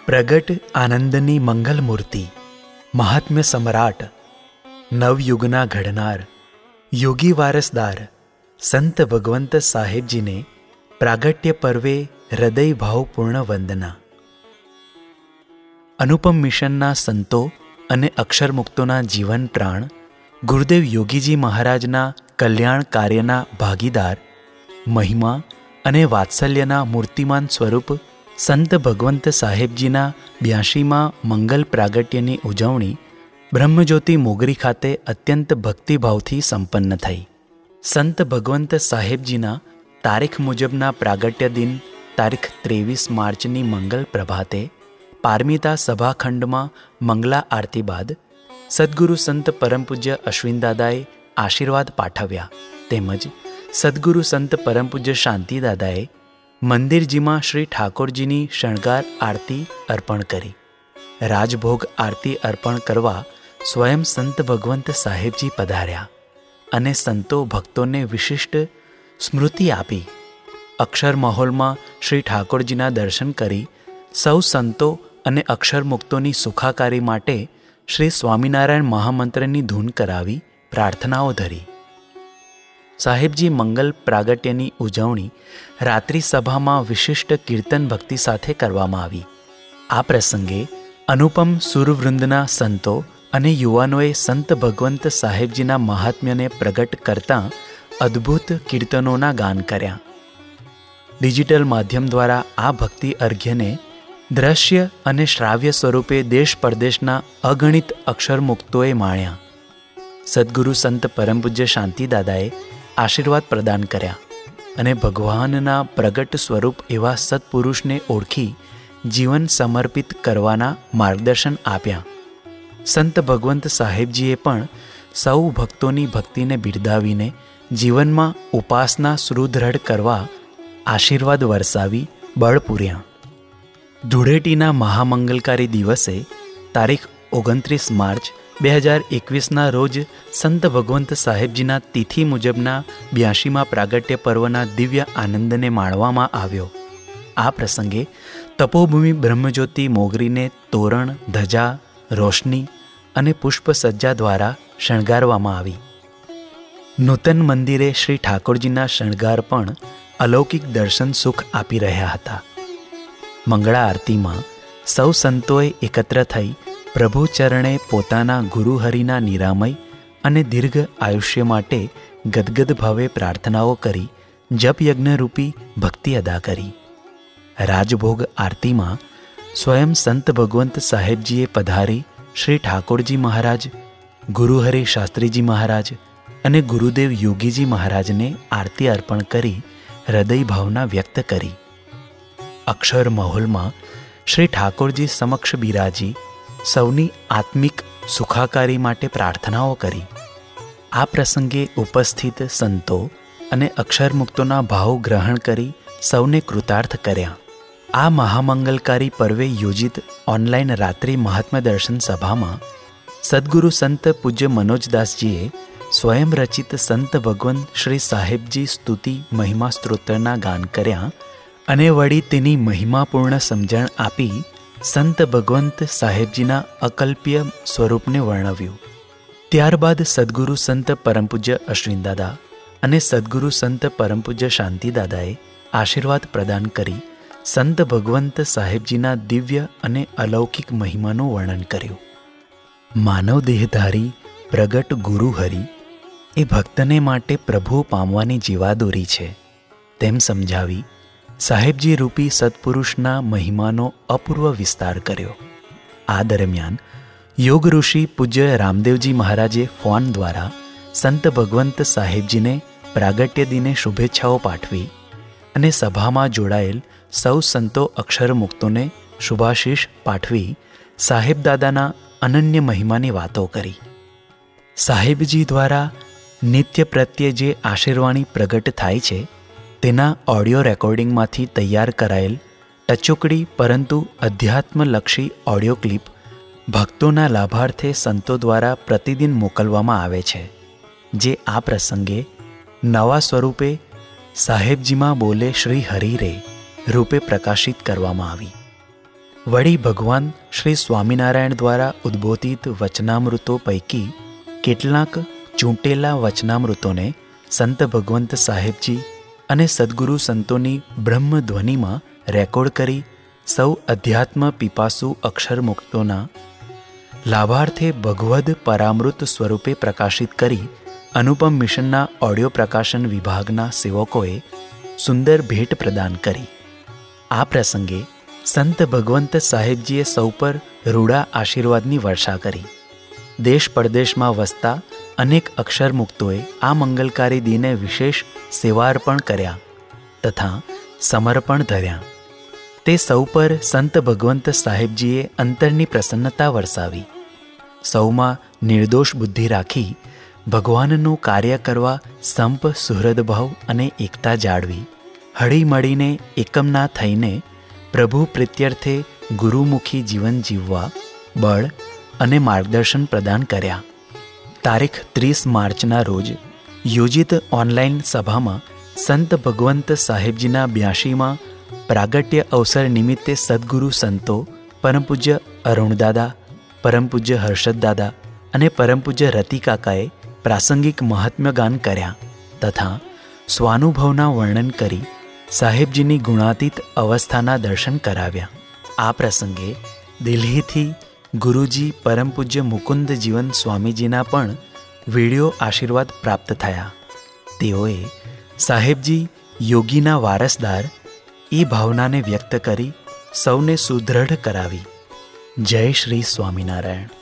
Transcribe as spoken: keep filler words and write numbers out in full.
પ્રગટ આનંદની મંગલ મૂર્તિ, મહાત્મ્ય સમ્રાટ, નવયુગના ઘડનાર, યોગી વારસદાર સંત ભગવંત સાહેબજીને પ્રાગટ્ય પર્વે હૃદય ભાવપૂર્ણ વંદના. અનુપમ મિશનના સંતો અને અક્ષરમુક્તોના જીવન પ્રાણ ગુરુદેવ યોગીજી મહારાજના કલ્યાણ કાર્યના ભાગીદાર, મહિમા અને વાત્સલ્યના મૂર્તિમાન સ્વરૂપ સંત ભગવંત સાહેબજીના બ્યાસીમાં મંગલ પ્રાગટ્યની ઉજવણી બ્રહ્મજ્યોતિ મોગરી ખાતે અત્યંત ભક્તિભાવથી સંપન્ન થઈ. સંત ભગવંત સાહેબજીના તારીખ મુજબના પ્રાગટ્ય દિન તારીખ ત્રેવીસ માર્ચની મંગલ પ્રભાતે પારમિતા સભાખંડમાં મંગલા આરતી બાદ સદ્ગુરુ સંત પરમપૂજ્ય અશ્વિનદાદાએ આશીર્વાદ પાઠવ્યા તેમજ સદ્ગુરુ સંત પરમપૂજ્ય શાંતિદાદાએ મંદિરજીમાં શ્રી ઠાકોરજીની શણગાર આરતી અર્પણ કરી. રાજભોગ આરતી અર્પણ કરવા સ્વયં સંત ભગવંત સાહેબજી પધાર્યા અને સંતો ભક્તોને વિશિષ્ટ સ્મૃતિ આપી. અક્ષર મહોલમાં શ્રી ઠાકોરજીના દર્શન કરી સૌ સંતો અને અક્ષરમુક્તોની સુખાકારી માટે શ્રી સ્વામિનારાયણ મહામંત્રની ધૂન કરાવી પ્રાર્થનાઓ ધરી. સાહેબજી મંગલ પ્રાગટ્યની ઉજવણી રાત્રિ સભામાં વિશિષ્ટ કીર્તન ભક્તિ સાથે કરવામાં આવી. આ પ્રસંગે અનુપમ સુરવૃંદના સંતો અને યુવાનોએ સંત ભગવંત સાહેબજીના મહાત્મ્યને પ્રગટ કરતાં અદ્ભુત કીર્તનોના ગાન કર્યા. ડિજિટલ માધ્યમ દ્વારા આ ભક્તિ અર્ઘ્યને દ્રશ્ય અને શ્રાવ્ય સ્વરૂપે દેશ પરદેશના અગણિત અક્ષરમુક્તોએ માણ્યા. સદ્ગુરુ સંત પરમપૂજ્ય શાંતિદાદાએ આશીર્વાદ પ્રદાન કર્યા અને ભગવાનના પ્રગટ સ્વરૂપ એવા સત્પુરુષને ઓળખી જીવન સમર્પિત કરવાના માર્ગદર્શન આપ્યા. સંત ભગવંત સાહેબજીએ પણ સૌ ભક્તોની ભક્તિને બિરદાવીને જીવનમાં ઉપાસના સુદૃઢ કરવા આશીર્વાદ વરસાવી બળ પૂર્યા. ધૂળેટીના મહામંગલકારી દિવસે તારીખ ઓગણત્રીસ માર્ચ બે હજાર એકવીસના રોજ સંત ભગવંત સાહેબજીના તિથિ મુજબના બ્યાસીમાં પ્રાગટ્ય પર્વના દિવ્ય આનંદને માણવામાં આવ્યો. આ પ્રસંગે તપોભૂમિ બ્રહ્મજ્યોતિ મોગરીને તોરણ, ધજા, રોશની અને પુષ્પસજ્જા દ્વારા શણગારવામાં આવી. નૂતન મંદિરે શ્રી ઠાકોરજીના શણગાર પણ અલૌકિક દર્શન સુખ આપી રહ્યા હતા. મંગળા આરતીમાં સૌ સંતોએ એકત્ર થઈ પ્રભુ ચરણે પોતાના ગુરુહરિના નિરામય અને દીર્ઘ આયુષ્ય માટે ગદગદ ભાવે પ્રાર્થનાઓ કરી જપયજ્ઞરૂપી ભક્તિ અદા કરી. રાજભોગ આરતીમાં સ્વયં સંત ભગવંત સાહેબજીએ પધારી શ્રી ઠાકોરજી મહારાજ, ગુરુહરિ શાસ્ત્રીજી મહારાજ અને ગુરુદેવ યોગીજી મહારાજને આરતી અર્પણ કરી હૃદય ભાવના વ્યક્ત કરી. અક્ષર મહોલમાં શ્રી ઠાકોરજી સમક્ષ બિરાજી સૌની આત્મિક સુખાકારી માટે પ્રાર્થનાઓ કરી. આ પ્રસંગે ઉપસ્થિત સંતો અને અક્ષરમુક્તોના ભાવ ગ્રહણ કરી સૌને કૃતાર્થ કર્યા. આ મહામંગલકારી પર્વે યોજિત ઓનલાઈન રાત્રિ મહાત્મ્ય દર્શન સભામાં સદ્ગુરુ સંત પૂજ્ય મનોજદાસજીએ સ્વયં રચિત સંત ભગવંત શ્રી સાહેબજી સ્તુતિ મહિમા સ્તોત્રના ગાન કર્યા અને વળી તેની મહિમાપૂર્ણ સમજણ આપી સંત ભગવંત સાહેબજીના અકલ્પ્ય સ્વરૂપને વર્ણવ્યું. ત્યારબાદ સદ્ગુરુ સંત પરમપૂજ્ય અશ્વિનદાદા અને સદ્ગુરુ સંત પરમપૂજ્ય શાંતિદાદાએ આશીર્વાદ પ્રદાન કરી સંત ભગવંત સાહેબજીના દિવ્ય અને અલૌકિક મહિમાનું વર્ણન કર્યું. માનવ દેહધારી પ્રગટ ગુરુહરિ એ ભક્તને માટે પ્રભુ પામવાની જીવાદોરી છે તેમ સમજાવી સાહેબજી રૂપી સત્પુરુષના મહિમાનો અપૂર્વ વિસ્તાર કર્યો. આ દરમિયાન યોગ ઋષિ પૂજ્ય રામદેવજી મહારાજે ફોન દ્વારા સંત ભગવંત સાહેબજીને પ્રાગટ્ય દિને શુભેચ્છાઓ પાઠવી અને સભામાં જોડાયેલ સૌ સંતો અક્ષરમુક્તોને શુભાશીષ પાઠવી સાહેબદાદાના અનન્ય મહિમાની વાતો કરી. સાહેબજી દ્વારા નિત્ય પ્રત્યે જે આશીર્વાણી પ્રગટ થાય છે તેના ઓડિયો રેકોર્ડિંગમાંથી તૈયાર કરાયેલ ટચુકડી પરંતુ અધ્યાત્મલક્ષી ઓડિયો ક્લિપ ભક્તોના લાભાર્થે સંતો દ્વારા પ્રતિદિન મોકલવામાં આવે છે, જે આ પ્રસંગે નવા સ્વરૂપે સાહેબજીમાં બોલે શ્રી હરિ રે રૂપે પ્રકાશિત કરવામાં આવી. વળી ભગવાન શ્રી સ્વામિનારાયણ દ્વારા ઉદ્બોધિત વચનામૃતો પૈકી કેટલાક ચૂંટેલા વચનામૃતોને સંત ભગવંત સાહેબજી અને સદ્ગુરુ સંતોની બ્રહ્મધ્વનિમાં રેકોર્ડ કરી સૌ અધ્યાત્મ પીપાસુ અક્ષરમુક્તોના લાભાર્થે ભગવદ પરામૃત સ્વરૂપે પ્રકાશિત કરી અનુપમ મિશનના ઓડિયો પ્રકાશન વિભાગના સેવકોએ સુંદર ભેટ પ્રદાન કરી. આ પ્રસંગે સંત ભગવંત સાહેબજીએ સૌ પર રૂડા આશીર્વાદની વર્ષા કરી. દેશ પરદેશમાં વસતા અનેક અક્ષરમુક્તોએ આ મંગલકારી દિને વિશેષ સેવાર્પણ કર્યા તથા સમર્પણ ધર્યા. તે સૌ પર સંત ભગવંત સાહેબજીએ અંતરની પ્રસન્નતા વરસાવી. સૌમાં નિર્દોષ બુદ્ધિ રાખી ભગવાનનું કાર્ય કરવા સંપ સુહૃદભાવ અને એકતા જાળવી હળી મળીને એકમના થઈને પ્રભુ પ્રીત્યર્થે ગુરુમુખી જીવન જીવવા બળ અને માર્ગદર્શન પ્રદાન કર્યા. તારીખ ત્રીસ માર્ચના રોજ યોજિત ઓનલાઈન સભામાં સંત ભગવંત સાહેબજીના બ્યાશીમાં પ્રાગટ્ય અવસર નિમિત્તે સદ્ગુરુ સંતો પરમ પૂજ્ય અરુણદાદા, પરમ પૂજ્ય હર્ષદદાદા અને પરમ પૂજ્ય રતિકાકાએ પ્રાસંગિક મહાત્મ્ય ગાન કર્યા તથા સ્વાનુભવના વર્ણન કરી સાહેબજીની ગુણાતીત અવસ્થાના દર્શન કરાવ્યા. આ પ્રસંગે દિલ્હીથી ગુરુજી પરમ પૂજ્ય મુકુંદ જીવન સ્વામીજીના પણ વિડીયો આશીર્વાદ પ્રાપ્ત થયા. તેઓએ સાહેબજી યોગીના વારસદાર એ ભાવનાને વ્યક્ત કરી સૌને સુદૃઢ કરાવી. જય શ્રી સ્વામિનારાયણ.